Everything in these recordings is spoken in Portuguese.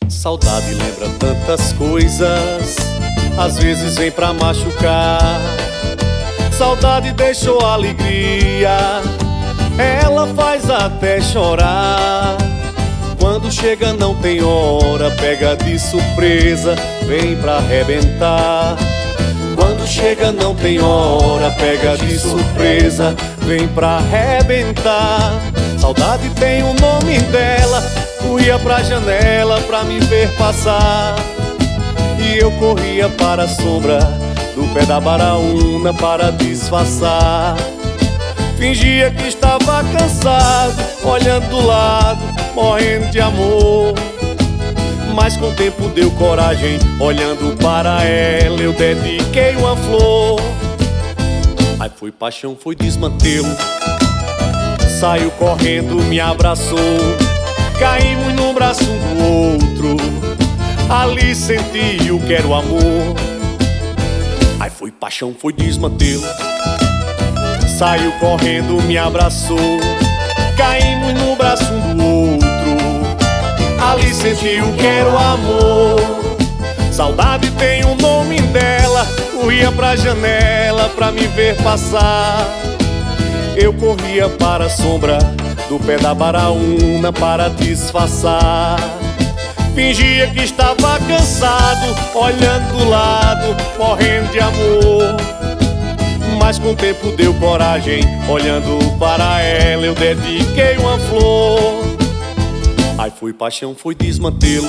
Saudade lembra tantas coisas, às vezes vem pra machucar. Saudade deixou alegria, ela faz até chorar. Quando chega não tem hora, pega de surpresa, vem pra arrebentar. Quando chega não tem hora, pega de surpresa, vem pra arrebentar. Saudade tem o nome dela, corria pra janela pra me ver passar. E eu corria para a sombra do pé da baraúna para disfarçar. Fingia que estava cansado, olhando do lado, morrendo de amor. Mas com o tempo deu coragem, olhando para ela eu dediquei uma flor. Aí foi paixão, foi desmantelo, saiu correndo, me abraçou. Caímos num braço um do outro, ali senti o que era o amor. Aí foi paixão, foi desmantelo, saiu correndo, me abraçou. Caímos no braço um do outro, ali senti o que era o amor. Saudade tem o nome dela, corria pra janela pra me ver passar. Eu corria para a sombra do pé da baraúna para disfarçar. Fingia que estava cansado, olhando do lado, morrendo de amor. Mas com o tempo deu coragem, olhando para ela eu dediquei uma flor. Aí foi paixão, foi desmantelo,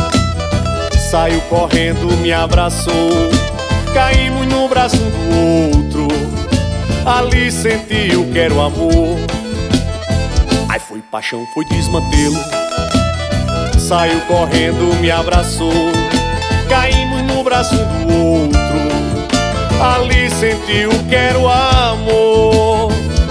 saiu correndo, me abraçou. Caímos no braço um do outro, ali senti o que era o amor. Aí foi paixão, foi desmantelo, saiu correndo, me abraçou. Caímos no braço um do outro, ali senti o que era o amor.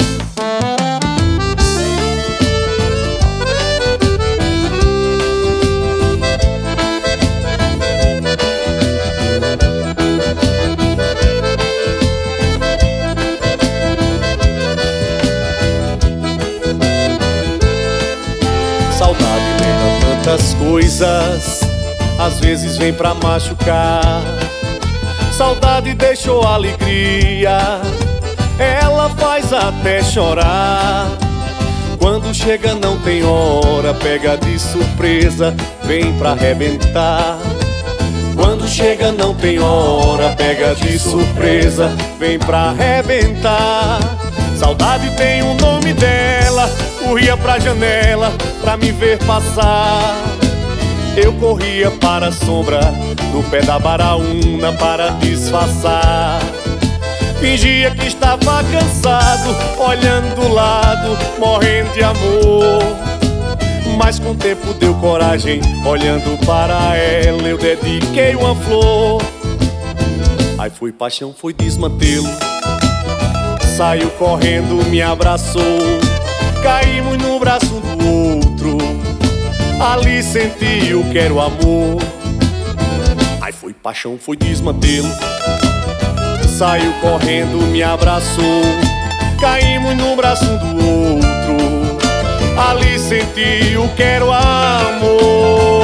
Saudade lembra tantas coisas, às vezes vem pra machucar. Saudade deixou alegria, ela faz até chorar. Quando chega não tem hora, pega de surpresa, vem pra arrebentar. Quando chega não tem hora, pega de surpresa, vem pra arrebentar. Saudade tem o nome dela, corria pra janela pra me ver passar. Eu corria para a sombra do pé da baraúna para disfarçar. Fingia que estava cansado, olhando do lado, morrendo de amor. Mas com o tempo deu coragem, olhando para ela eu dediquei uma flor. Aí foi paixão, foi desmantelo, saiu correndo, me abraçou. Caímos no braço um do outro, ali senti o que era o amor. Aí foi paixão, foi desmantelo, saiu correndo, me abraçou. Caímos no braço um do outro, ali senti o que era o amor.